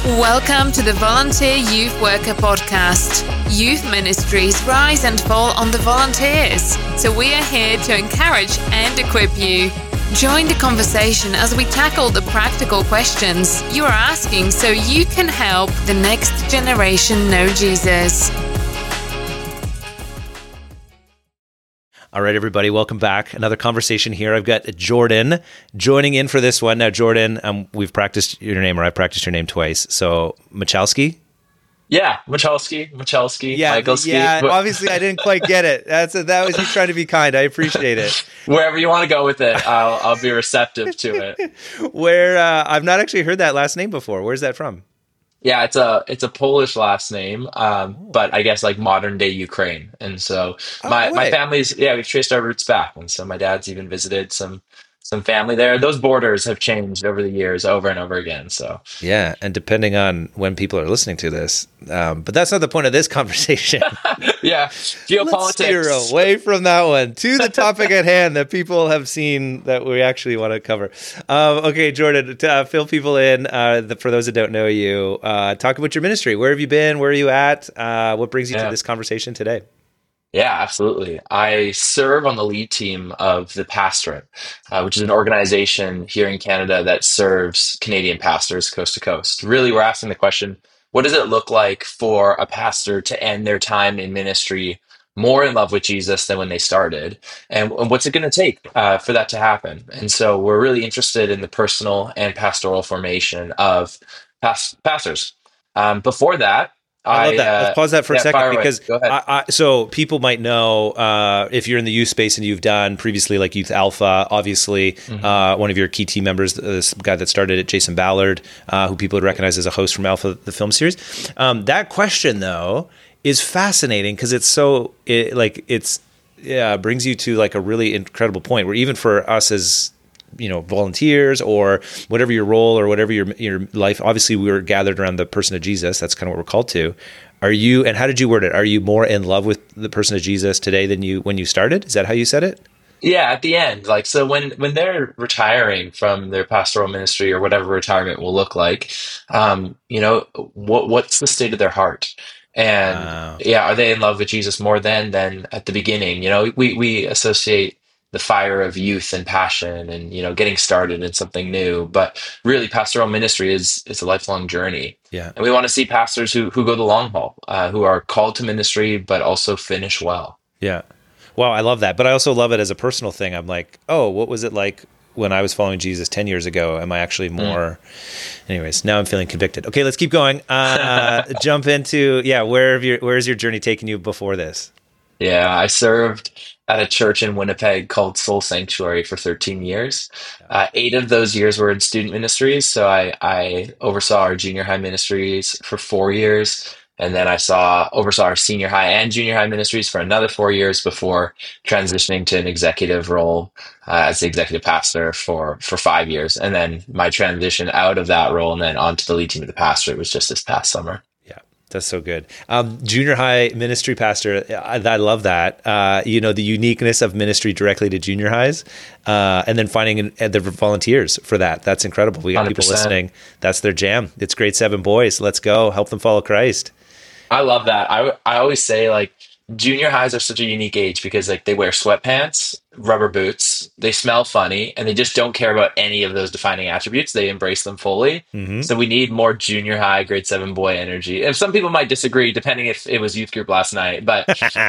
Welcome to the Volunteer Youth Worker Podcast. Youth ministries rise and fall on the volunteers, so we are here to encourage and equip you. Join the conversation as we tackle the practical questions you are asking so you can help the next generation know Jesus. All right, everybody, welcome back. Another conversation here. I've got Jordan joining in for this one. Now, Jordan, we've practiced your name, or I've practiced your name twice. So, Michalski? Yeah, Michalski, Michaelski. Yeah, obviously I didn't quite get it. That was you trying to be kind. I appreciate it. Wherever you want to go with it, I'll be receptive to it. I've not actually heard that last name before. Where's that from? Yeah, it's a Polish last name, but I guess like modern day Ukraine. And so my family's we've traced our roots back, and so my dad's even visited some family there. Those borders have changed over the years, over and over again. So yeah, and depending on when people are listening to this, but that's not the point of this conversation. Yeah, geopolitics. Let's steer away from that one to the topic at hand that people have seen that we actually want to cover. Okay, Jordan, to fill people in, for those that don't know you, talk about your ministry. Where have you been? Where are you at? What brings you to this conversation today? Yeah, absolutely. I serve on the lead team of the Pastorate, which is an organization here in Canada that serves Canadian pastors coast to coast. Really, we're asking the question, what does it look like for a pastor to end their time in ministry more in love with Jesus than when they started? And what's it going to take for that to happen? And so we're really interested in the personal and pastoral formation of pastors. Before that, I love that. Let's pause that for a second because so people might know if you're in the youth space and you've done previously like Youth Alpha, obviously one of your key team members, this guy that started it, Jason Ballard, who people would recognize as a host from Alpha, the film series. That question though is fascinating because brings you to like a really incredible point where even for us as volunteers or whatever your role or whatever your life, obviously we were gathered around the person of Jesus. That's kind of what we're called to. Are you, and how did you word it? Are you more in love with the person of Jesus today than when you started? Is that how you said it? Yeah, at the end, so when they're retiring from their pastoral ministry or whatever retirement will look like, what's the state of their heart? And are they in love with Jesus more than at the beginning? We associate the fire of youth and passion and, getting started in something new. But really, pastoral ministry is a lifelong journey. Yeah. And we want to see pastors who go the long haul, who are called to ministry, but also finish well. Yeah. Wow, I love that. But I also love it as a personal thing. I'm like, oh, what was it like when I was following Jesus 10 years ago? Am I actually more... Anyways, now I'm feeling convicted. Okay, let's keep going. Jump into, where's your journey taken you before this? Yeah, I served at a church in Winnipeg called Soul Sanctuary for 13 years. 8 of those years were in student ministries. So I oversaw our junior high ministries for 4 years. And then I oversaw our senior high and junior high ministries for another 4 years before transitioning to an executive role as the executive pastor for 5 years. And then my transition out of that role and then onto the lead team of the pastorate was just this past summer. That's so good. Junior high ministry pastor, I love that. The uniqueness of ministry directly to junior highs, and then finding the volunteers for that. That's incredible. We got 100%. People listening. That's their jam. It's grade 7 boys. Let's go. Help them follow Christ. I love that. I always say junior highs are such a unique age because they wear sweatpants, rubber boots, they smell funny, and they just don't care about any of those defining attributes. They embrace them fully. Mm-hmm. So we need more junior high, grade 7 boy energy. And some people might disagree depending if it was youth group last night, but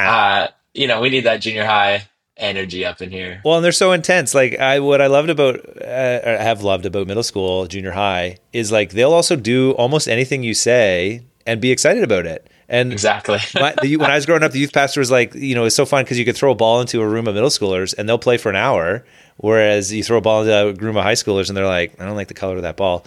we need that junior high energy up in here. Well, and they're so intense. What I loved about, or have loved about middle school, junior high is they'll also do almost anything you say and be excited about it. And exactly. When I was growing up, the youth pastor was it's so fun because you could throw a ball into a room of middle schoolers and they'll play for an hour. Whereas you throw a ball into a room of high schoolers and they're like, I don't like the color of that ball.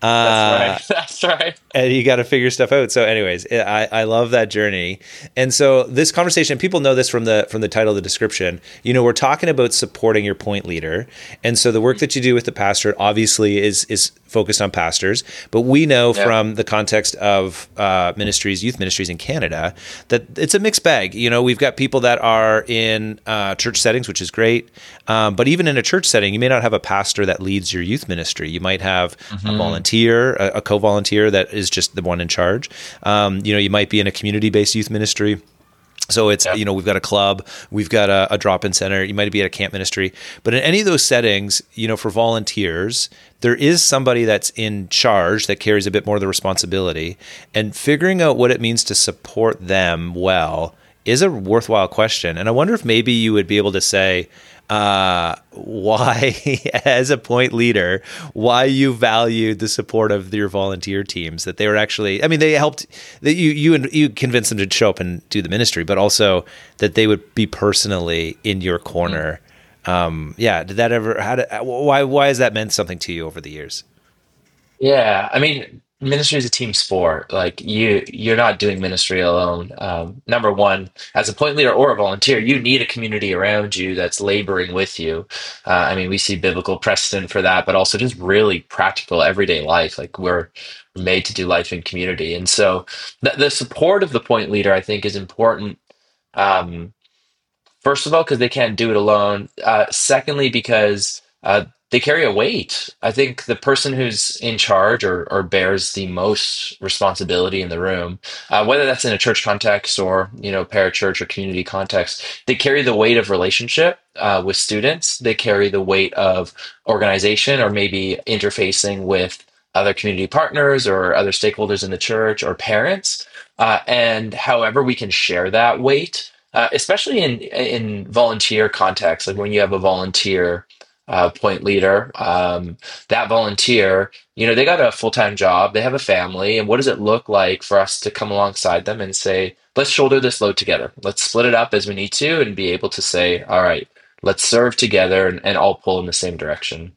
That's right. And you got to figure stuff out. So anyways, I love that journey. And so this conversation, people know this from the title of the description, we're talking about supporting your point leader. And so the work that you do with the pastorate obviously is focused on pastors, but we know from the context of youth ministries in Canada, that it's a mixed bag. We've got people that are in church settings, which is great. But even in a church setting, you may not have a pastor that leads your youth ministry. You might have a volunteer, a co-volunteer that is just the one in charge. You might be in a community-based youth ministry. So it's, we've got a club, we've got a drop-in center, you might be at a camp ministry. But in any of those settings, for volunteers, there is somebody that's in charge that carries a bit more of the responsibility. And figuring out what it means to support them well is a worthwhile question. And I wonder if maybe you would be able to say, why, as a point leader, why you valued the support of your volunteer teams, that they were actually, they helped, that you convinced them to show up and do the ministry, but also that they would be personally in your corner. Did that ever, why has that meant something to you over the years? Yeah, ministry is a team sport. Like you're not doing ministry alone. Number one, as a point leader or a volunteer, you need a community around you that's laboring with you. We see biblical precedent for that, but also just really practical everyday life. Like we're made to do life in community. And so the support of the point leader, I think, is important. First of all, because they can't do it alone. Secondly, because they carry a weight. I think the person who's in charge or bears the most responsibility in the room, whether that's in a church context or parachurch or community context, they carry the weight of relationship with students. They carry the weight of organization or maybe interfacing with other community partners or other stakeholders in the church or parents. And however we can share that weight. Especially in volunteer context, like when you have a volunteer point leader, that volunteer, they got a full-time job, they have a family, and what does it look like for us to come alongside them and say, let's shoulder this load together. Let's split it up as we need to and be able to say, all right, let's serve together and all pull in the same direction.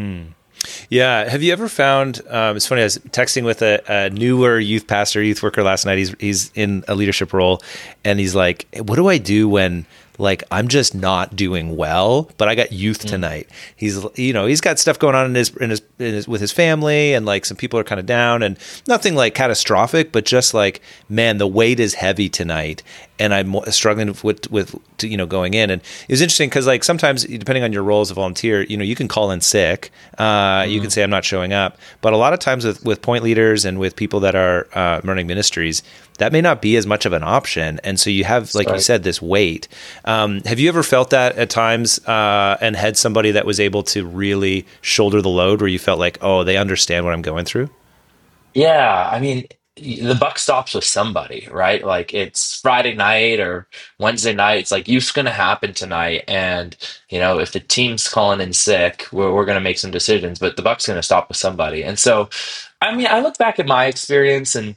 Yeah. Have you ever found, it's funny, I was texting with a newer youth pastor, youth worker last night. He's in a leadership role, and he's like, what do I do when I'm just not doing well, but I got youth tonight? He's got stuff going on in his with his family, and some people are kind of down, and nothing catastrophic, but just man, the weight is heavy tonight, and I'm struggling with going in. And it was interesting because sometimes, depending on your role as a volunteer, you can call in sick, you can say I'm not showing up, but a lot of times with point leaders and with people that are running ministries, that may not be as much of an option. And so you have, you said, this weight. Have you ever felt that at times and had somebody that was able to really shoulder the load where you felt they understand what I'm going through? Yeah. The buck stops with somebody, right? It's Friday night or Wednesday night. It's youth's going to happen tonight. And, if the team's calling in sick, we're going to make some decisions, but the buck's going to stop with somebody. And so, I look back at my experience and,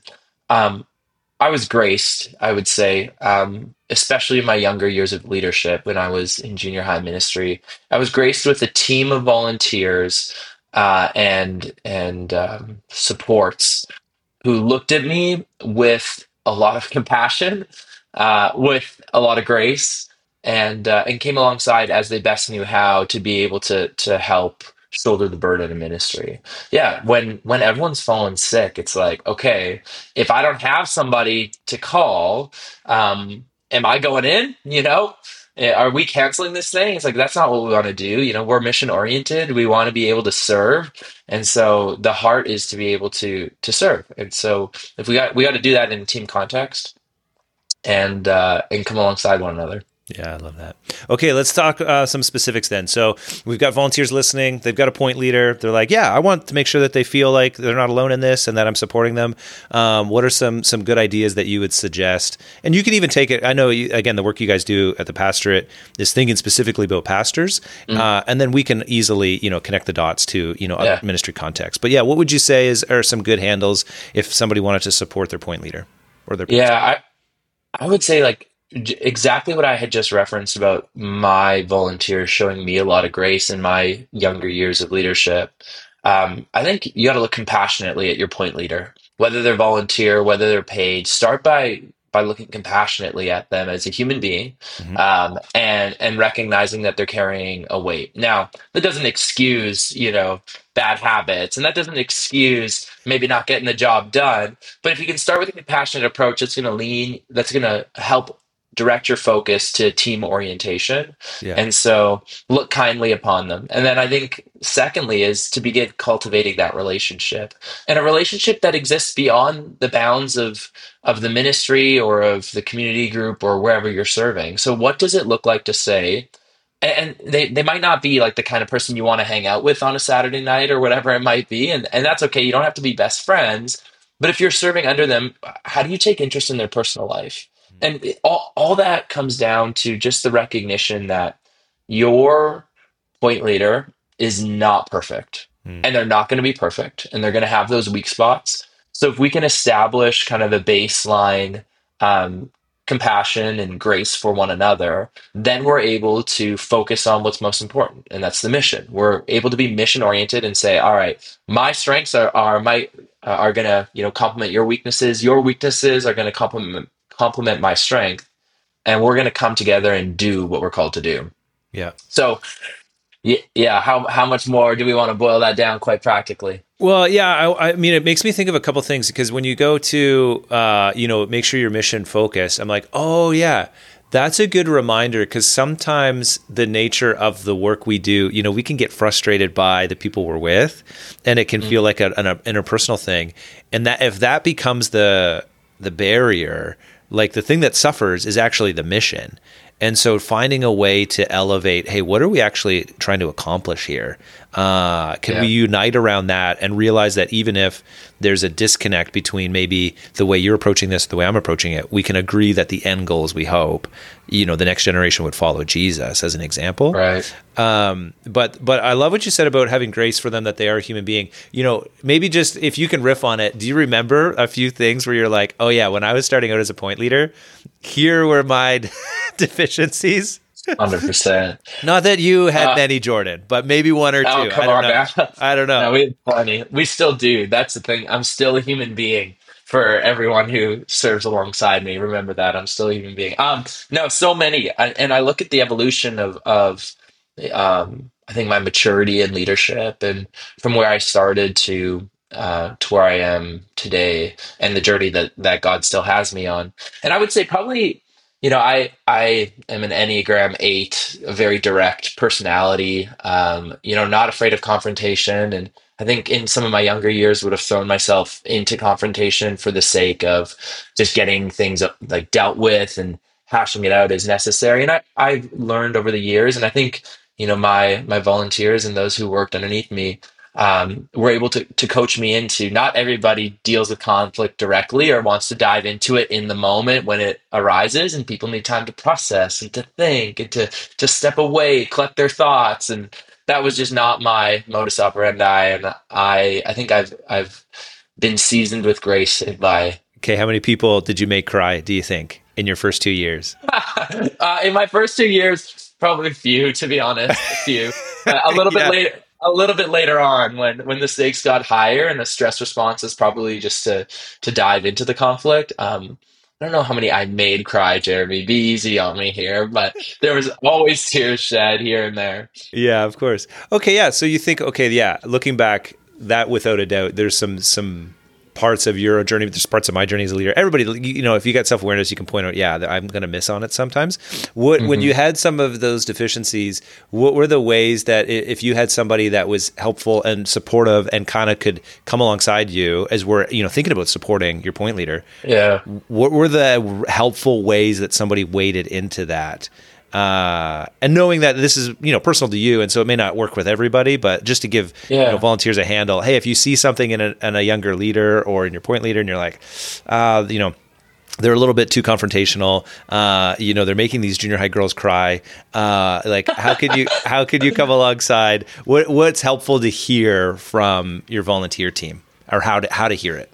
I was graced, I would say, especially in my younger years of leadership when I was in junior high ministry. I was graced with a team of volunteers and supports who looked at me with a lot of compassion, with a lot of grace, and came alongside as they best knew how to be able to help shoulder the burden of ministry. Yeah, when everyone's fallen sick, it's okay, if I don't have somebody to call, am I going in? Are we canceling this thing? It's that's not what we want to do. We're mission oriented. We want to be able to serve, and so the heart is to be able to serve. And so if we got to do that in a team context, and come alongside one another. Yeah, I love that. Okay, let's talk some specifics then. So we've got volunteers listening. They've got a point leader. They're I want to make sure that they feel like they're not alone in this and that I'm supporting them. What are some good ideas that you would suggest? And you can even take it. I know, again, the work you guys do at the pastorate is thinking specifically about pastors. And then we can easily, connect the dots to, other ministry context. But yeah, what would you say are some good handles if somebody wanted to support their point leader or their pastor? Yeah, I would say exactly what I had just referenced about my volunteers showing me a lot of grace in my younger years of leadership. I think you got to look compassionately at your point leader, whether they're volunteer, whether they're paid. Start by looking compassionately at them as a human being, and recognizing that they're carrying a weight. Now, that doesn't excuse, bad habits, and that doesn't excuse maybe not getting the job done. But if you can start with a compassionate approach, that's going to help direct your focus to team orientation. Yeah. And so look kindly upon them. And then I think secondly is to begin cultivating that relationship, and a relationship that exists beyond the bounds of the ministry or of the community group or wherever you're serving. So what does it look like to say, and they might not be like the kind of person you want to hang out with on a Saturday night or whatever it might be. And that's okay. You don't have to be best friends. But if you're serving under them, how do you take interest in their personal life? And all that comes down to just the recognition that your point leader is not perfect, and they're not going to be perfect, and they're going to have those weak spots. So if we can establish kind of a baseline compassion and grace for one another, then we're able to focus on what's most important, and that's the mission. We're able to be mission oriented and say, all right, my strengths are going to complement your weaknesses. Your weaknesses are going to complement my strength, and we're going to come together and do what we're called to do. Yeah. So yeah, how much more do we want to boil that down quite practically? Well, yeah, I mean, it makes me think of a couple things, because when you go to, make sure your mission focused, I'm like, oh yeah, that's a good reminder, because sometimes the nature of the work we do, we can get frustrated by the people we're with, and it can feel like an interpersonal thing. And that if that becomes the barrier, like the thing that suffers is actually the mission. And so finding a way to elevate, hey, what are we actually trying to accomplish here? Can we unite around that and realize that even if there's a disconnect between maybe the way you're approaching this, the way I'm approaching it, we can agree that the end goal is, we hope, the next generation would follow Jesus as an example. Right. But I love what you said about having grace for them, that they are a human being. Maybe just if you can riff on it, do you remember a few things where you're like, oh yeah, when I was starting out as a point leader, here were my deficiencies? 100%. Not that you had many, Jordan, but maybe one or two. I don't know. No, we had plenty. We still do. That's the thing. I'm still a human being. For everyone who serves alongside me, remember that I'm still a human being. No, so many. And I look at the evolution of I think my maturity and leadership, and from where I started to where I am today, and the journey that God still has me on. And I would say probably, I am an Enneagram 8, a very direct personality, not afraid of confrontation. And I think in some of my younger years would have thrown myself into confrontation for the sake of just getting things like dealt with and hashing it out as necessary. And I've learned over the years, and I think, my volunteers and those who worked underneath me were able to coach me into, not everybody deals with conflict directly or wants to dive into it in the moment when it arises, and people need time to process and to think and to step away, collect their thoughts. And that was just not my modus operandi. And I think I've been seasoned with grace by. Okay, how many people did you make cry, do you think, in your first 2 years? In my first 2 years, probably a few, to be honest, a few. A little bit later. A little bit later on, when the stakes got higher and the stress response is probably just to dive into the conflict. I don't know how many I made cry, Jeremy. Be easy on me here, but there was always tears shed here and there. Yeah, of course. Okay, yeah. So you think, looking back, that without a doubt, there's some parts of your journey, there's parts of my journey as a leader. Everybody, if you got self-awareness, you can point out, that I'm going to miss on it sometimes. When you had some of those deficiencies, what were the ways that if you had somebody that was helpful and supportive and kind of could come alongside you as we're, thinking about supporting your point leader? Yeah. What were the helpful ways that somebody waded into that? And knowing that this is, personal to you, and so it may not work with everybody, but just to give volunteers a handle. Hey, if you see something in a younger leader or in your point leader, and you're like, they're a little bit too confrontational. They're making these junior high girls cry. How could you come alongside? What's helpful to hear from your volunteer team, or how to hear it?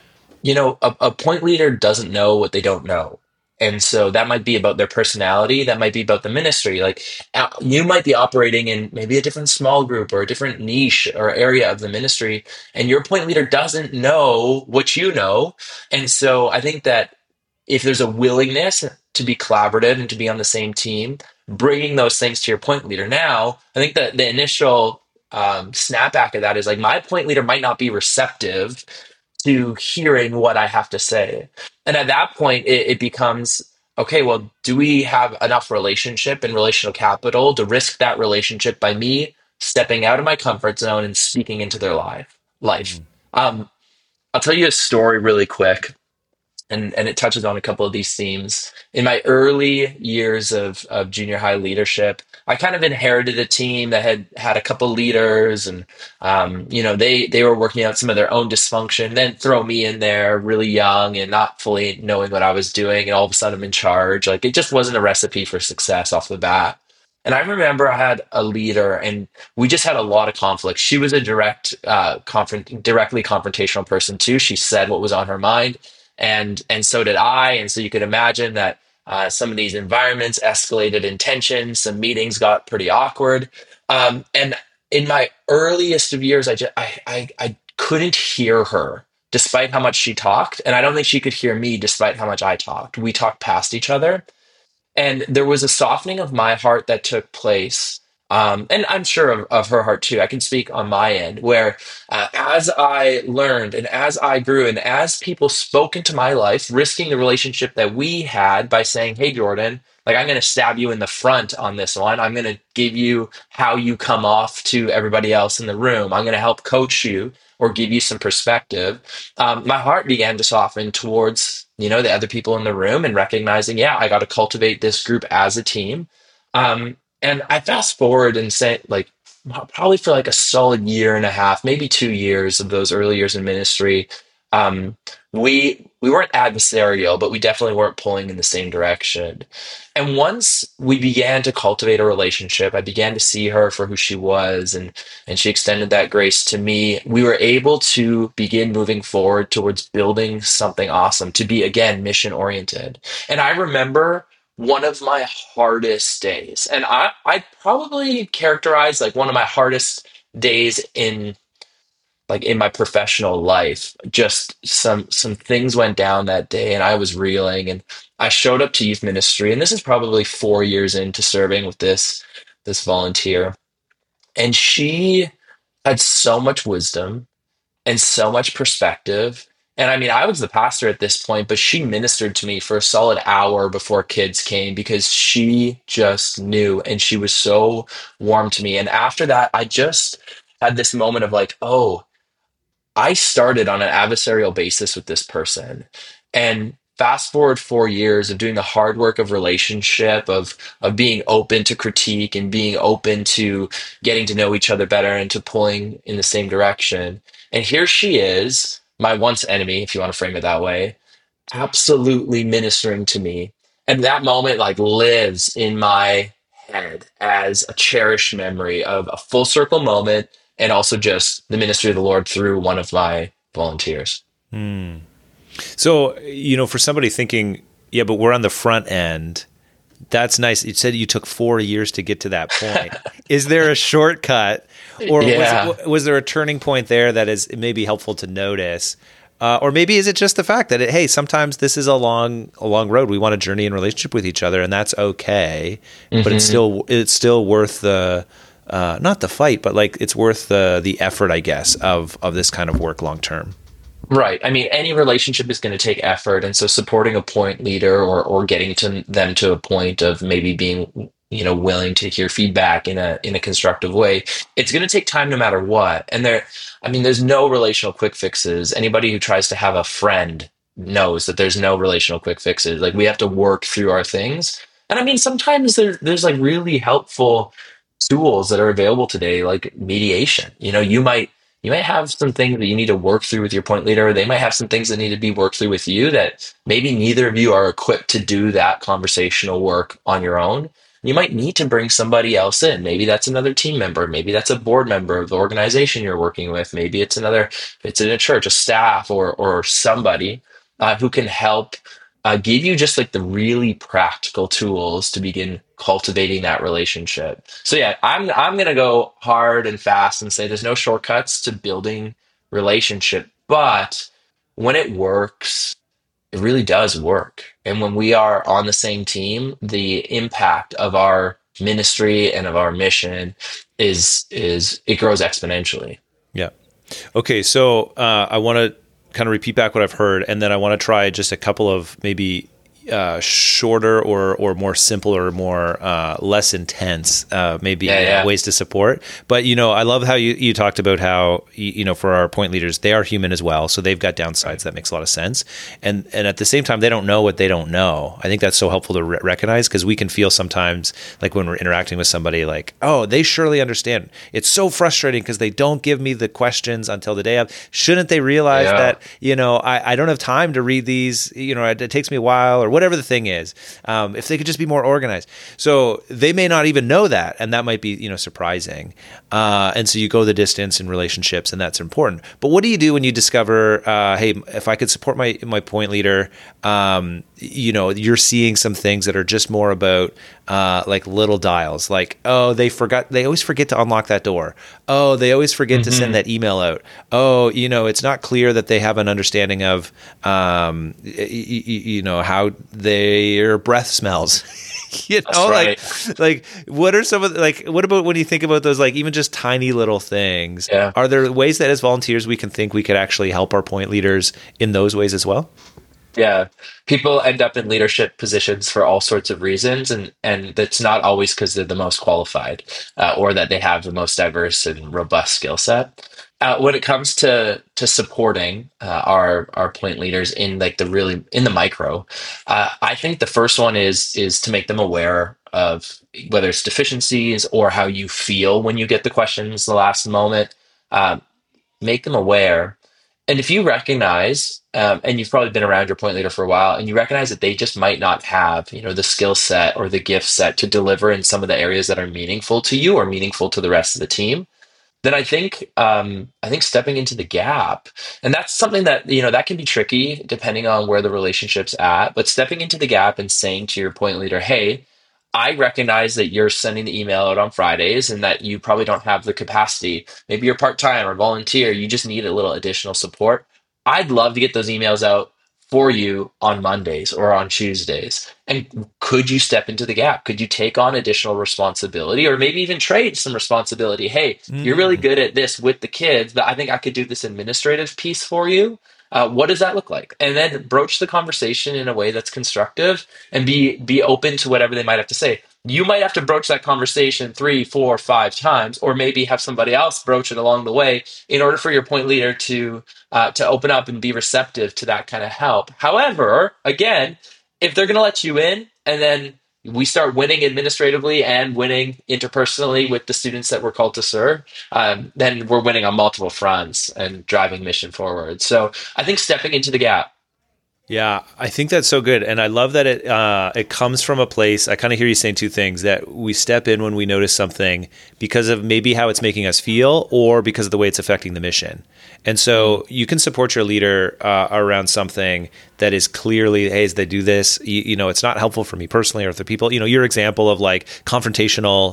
A point leader doesn't know what they don't know. And so that might be about their personality. That might be about the ministry. Like, you might be operating in maybe a different small group or a different niche or area of the ministry, and your point leader doesn't know what you know. And so I think that if there's a willingness to be collaborative and to be on the same team, bringing those things to your point leader. Now, I think that the initial snapback of that is like, my point leader might not be receptive to hearing what I have to say. And at that point, it becomes, okay, well, do we have enough relationship and relational capital to risk that relationship by me stepping out of my comfort zone and speaking into their life? I'll tell you a story really quick, and it touches on a couple of these themes. In my early years of junior high leadership, I kind of inherited a team that had a couple leaders, and they were working out some of their own dysfunction. Then throw me in there, really young and not fully knowing what I was doing, and all of a sudden I'm in charge. Like, it just wasn't a recipe for success off the bat. And I remember I had a leader, and we just had a lot of conflict. She was a directly confrontational person too. She said what was on her mind, and so did I. And so you could imagine that some of these environments escalated in tension. Some meetings got pretty awkward. And in my earliest of years, I couldn't hear her despite how much she talked, and I don't think she could hear me despite how much I talked. We talked past each other. And there was a softening of my heart that took place. And I'm sure of her heart too. I can speak on my end, where as I learned and as I grew and as people spoke into my life, risking the relationship that we had by saying, hey, Jordan, like, I'm going to stab you in the front on this one. I'm going to give you how you come off to everybody else in the room. I'm going to help coach you or give you some perspective. My heart began to soften towards the other people in the room, and recognizing, yeah, I got to cultivate this group as a team. And I fast forward and say, like, probably for like a solid year and a half, maybe 2 years of those early years in ministry, we weren't adversarial, but we definitely weren't pulling in the same direction. And once we began to cultivate a relationship, I began to see her for who she was, and she extended that grace to me. We were able to begin moving forward towards building something awesome, to be, again, mission oriented. And I remember one of my hardest days, and I probably characterize like one of my hardest days in my professional life. Just some things went down that day, and I was reeling, and I showed up to youth ministry, and this is probably 4 years into serving with this volunteer. And she had so much wisdom and so much perspective. And I mean, I was the pastor at this point, but she ministered to me for a solid hour before kids came, because she just knew, and she was so warm to me. And after that, I just had this moment of like, oh, I started on an adversarial basis with this person. And fast forward 4 years of doing the hard work of relationship, of being open to critique and being open to getting to know each other better and to pulling in the same direction. And here she is, my once enemy, if you want to frame it that way, absolutely ministering to me. And that moment like lives in my head as a cherished memory of a full circle moment, and also just the ministry of the Lord through one of my volunteers. So, for somebody thinking, yeah, but we're on the front end, that's nice. You said you took 4 years to get to that point. Is there a shortcut, or was there a turning point there that is maybe helpful to notice? Or maybe is it just the fact that, hey, sometimes this is a long road. We want a journey in relationship with each other, and that's okay. Mm-hmm. But it's still worth the not the fight, but like it's worth the effort, I guess, of this kind of work long term. Right. I mean, any relationship is going to take effort, and so supporting a point leader or getting them to a point of maybe being willing to hear feedback in a constructive way, it's going to take time no matter what. And there's no relational quick fixes. Anybody who tries to have a friend knows that there's no relational quick fixes. Like, we have to work through our things. And I mean, sometimes there's like really helpful tools that are available today, like mediation. You might have some things that you need to work through with your point leader. They might have some things that need to be worked through with you that maybe neither of you are equipped to do that conversational work on your own. You might need to bring somebody else in. Maybe that's another team member. Maybe that's a board member of the organization you're working with. Maybe it's in a church, a staff, or somebody who can help give you just like the really practical tools to begin cultivating that relationship. So yeah, I'm going to go hard and fast and say there's no shortcuts to building relationship, but when it works, it really does work. And when we are on the same team, the impact of our ministry and of our mission is it grows exponentially. Yeah. Okay. So I want to kind of repeat back what I've heard, and then I want to try just a couple of maybe shorter or more simple or more less intense ways to support. But I love how you talked about how for our point leaders, they are human as well, so they've got downsides. That makes a lot of sense, and at the same time they don't know what they don't know. I think that's so helpful to recognize, because we can feel sometimes like when we're interacting with somebody like, oh, they surely understand. It's so frustrating because they don't give me the questions until the day of. Shouldn't they realize that I don't have time to read these, it takes me a while, or whatever the thing is, if they could just be more organized. So they may not even know that, and that might be surprising. And so you go the distance in relationships, and that's important. But what do you do when you discover, hey, if I could support my point leader, you're seeing some things that are just more about like little dials, like, oh, they always forget to unlock that door. Oh, they always forget to send that email out. Oh, it's not clear that they have an understanding of how their breath smells. Right. like what are some of what about when you think about those, like even just tiny little things? Yeah. Are there ways that as volunteers we can think we could actually help our point leaders in those ways as well? Yeah, people end up in leadership positions for all sorts of reasons, and that's not always because they're the most qualified, or that they have the most diverse and robust skill set. When it comes to supporting our point leaders in in the micro, I think the first one is to make them aware of whether it's deficiencies or how you feel when you get the questions the last moment. Uh, Make them aware. And if you recognize, and you've probably been around your point leader for a while, and you recognize that they just might not have, the skill set or the gift set to deliver in some of the areas that are meaningful to you or meaningful to the rest of the team, then I think stepping into the gap, and that's something that that can be tricky depending on where the relationship's at. But stepping into the gap and saying to your point leader, "Hey, I recognize that you're sending the email out on Fridays and that you probably don't have the capacity. Maybe you're part-time or volunteer. You just need a little additional support. I'd love to get those emails out for you on Mondays or on Tuesdays. And could you step into the gap? Could you take on additional responsibility or maybe even trade some responsibility? Hey, you're really good at this with the kids, but I think I could do this administrative piece for you. What does that look like?" And then broach the conversation in a way that's constructive and be open to whatever they might have to say. You might have to broach that conversation 3, 4, 5 times, or maybe have somebody else broach it along the way in order for your point leader to open up and be receptive to that kind of help. However, again, if they're going to let you in and then we start winning administratively and winning interpersonally with the students that we're called to serve, then we're winning on multiple fronts and driving mission forward. So I think stepping into the gap. Yeah, I think that's so good, and I love that it comes from a place. I kind of hear you saying two things: that we step in when we notice something because of maybe how it's making us feel, or because of the way it's affecting the mission. And so you can support your leader around something that is clearly, hey, as they do this, it's not helpful for me personally or for people. Your example of like confrontational,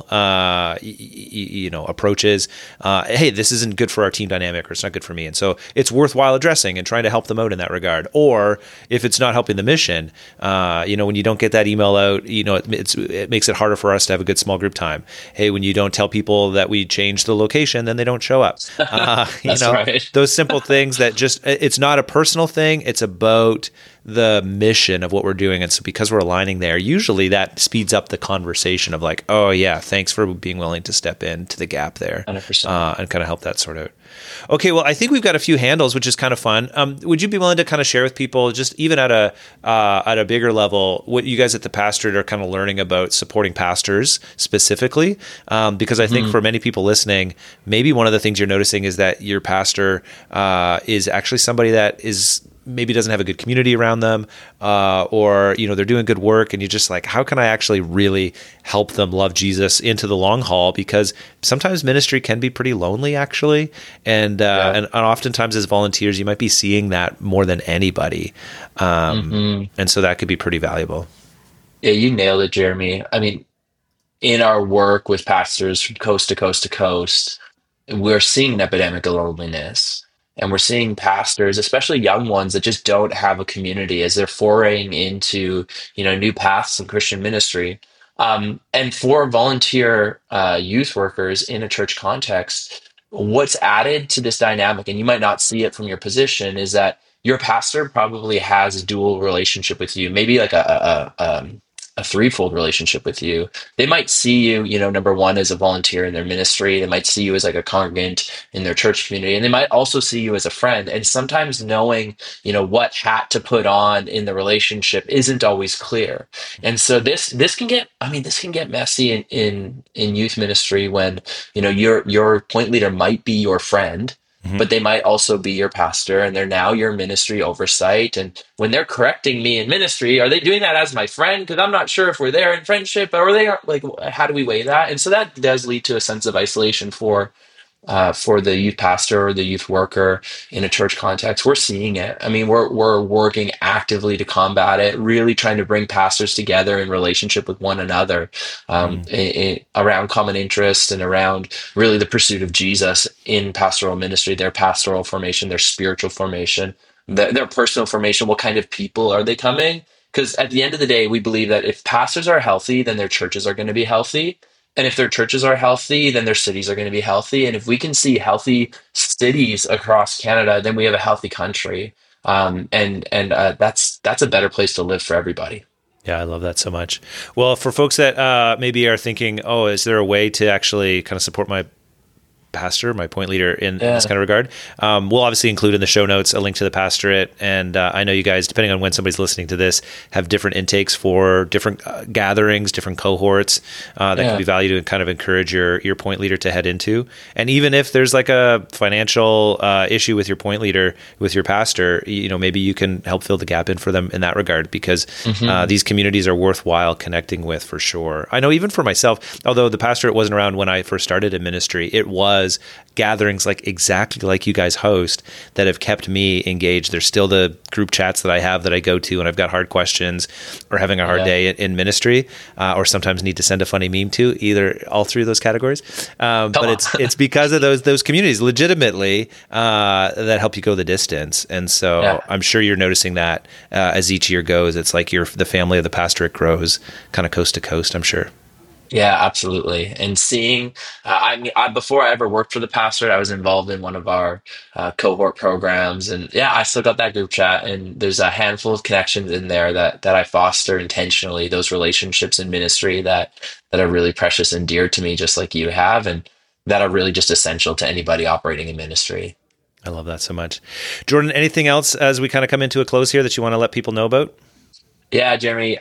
approaches. Hey, this isn't good for our team dynamic, or it's not good for me, and so it's worthwhile addressing and trying to help them out in that regard. Or if it's not helping the mission, when you don't get that email out, it makes it harder for us to have a good small group time. Hey, when you don't tell people that we changed the location, then they don't show up. That's right. Those simple things that it's not a personal thing. It's about the mission of what we're doing. And so because we're aligning there, usually that speeds up the conversation of like, oh yeah, thanks for being willing to step into the gap there 100%. And kind of help that sort out. Okay, well, I think we've got a few handles, which is kind of fun. Would you be willing to kind of share with people, just even at a bigger level, what you guys at the Pastorate are kind of learning about supporting pastors specifically? Because I think for many people listening, maybe one of the things you're noticing is that your pastor is actually somebody that maybe doesn't have a good community around them, or they're doing good work, and you're just like, how can I actually really help them love Jesus into the long haul? Because sometimes ministry can be pretty lonely, actually, and oftentimes as volunteers, you might be seeing that more than anybody, and so that could be pretty valuable. Yeah, you nailed it, Jeremy. I mean, in our work with pastors from coast to coast to coast, we're seeing an epidemic of loneliness. And we're seeing pastors, especially young ones, that just don't have a community as they're foraying into, new paths of Christian ministry. And for volunteer youth workers in a church context, what's added to this dynamic, and you might not see it from your position, is that your pastor probably has a dual relationship with you, maybe like a threefold relationship with you. They might see you, number one, as a volunteer in their ministry. They might see you as like a congregant in their church community, and they might also see you as a friend. And sometimes knowing, what hat to put on in the relationship isn't always clear. And so this can get, this can get messy in youth ministry when, your point leader might be your friend, but they might also be your pastor, and they're now your ministry oversight. And when they're correcting me in ministry, are they doing that as my friend? Because I'm not sure if we're there in friendship, or they are, like, how do we weigh that? And so that does lead to a sense of isolation for the youth pastor or the youth worker in a church context. We're seeing it. We're working actively to combat it, really trying to bring pastors together in relationship with one another, around common interest and around really the pursuit of Jesus in pastoral ministry, their pastoral formation, their spiritual formation, their personal formation. What kind of people are they coming? Because at the end of the day, we believe that if pastors are healthy, then their churches are going to be healthy. And if their churches are healthy, then their cities are going to be healthy. And if we can see healthy cities across Canada, then we have a healthy country. That's a better place to live for everybody. Yeah, I love that so much. Well, for folks that maybe are thinking, oh, is there a way to actually kind of support my pastor, my point leader in this kind of regard? We'll obviously include in the show notes a link to the pastorate. And I know you guys, depending on when somebody's listening to this, have different intakes for different gatherings, different cohorts that can be valued and kind of encourage your point leader to head into. And even if there's like a financial issue with your point leader, with your pastor, maybe you can help fill the gap in for them in that regard, because these communities are worthwhile connecting with for sure. I know even for myself, although the pastorate wasn't around when I first started in ministry, it was gatherings like exactly like you guys host that have kept me engaged. There's still the group chats that I have that I go to when I've got hard questions or having a hard day in ministry, or sometimes need to send a funny meme to, either all three of those categories. But it's because of those communities legitimately that help you go the distance. And so I'm sure you're noticing that as each year goes, it's like the family of the pastorate grows kind of coast to coast, I'm sure. Yeah, absolutely. And seeing, before I ever worked for the pastorate, I was involved in one of our cohort programs, and I still got that group chat. And there's a handful of connections in there that I foster intentionally, those relationships in ministry that are really precious and dear to me, just like you have, and that are really just essential to anybody operating in ministry. I love that so much. Jordan, anything else as we kind of come into a close here that you want to let people know about? Yeah, Jeremy,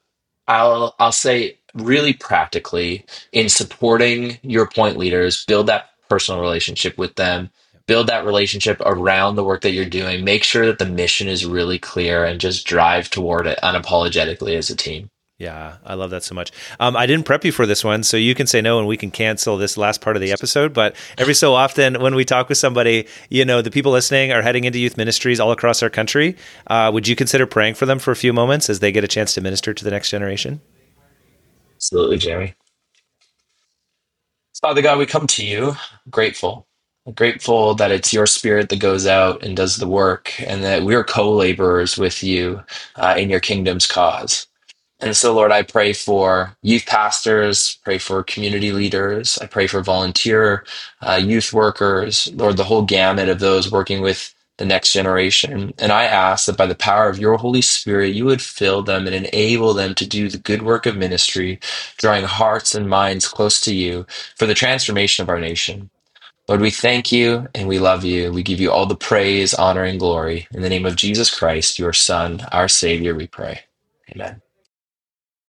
I'll say, really practically, in supporting your point leaders, build that personal relationship with them, build that relationship around the work that you're doing, make sure that the mission is really clear, and just drive toward it unapologetically as a team. Yeah, I love that so much. I didn't prep you for this one, so you can say no and we can cancel this last part of the episode. But every so often when we talk with somebody, the people listening are heading into youth ministries all across our country. Would you consider praying for them for a few moments as they get a chance to minister to the next generation? Absolutely, Jeremy. Father God, we come to you grateful that it's your spirit that goes out and does the work, and that we're co-laborers with you in your kingdom's cause. And so, Lord, I pray for youth pastors, pray for community leaders, I pray for volunteer youth workers, Lord, the whole gamut of those working with the next generation. And I ask that by the power of your Holy Spirit, you would fill them and enable them to do the good work of ministry, drawing hearts and minds close to you for the transformation of our nation. Lord, we thank you and we love you. We give you all the praise, honor, and glory. In the name of Jesus Christ, your Son, our Savior, we pray. Amen.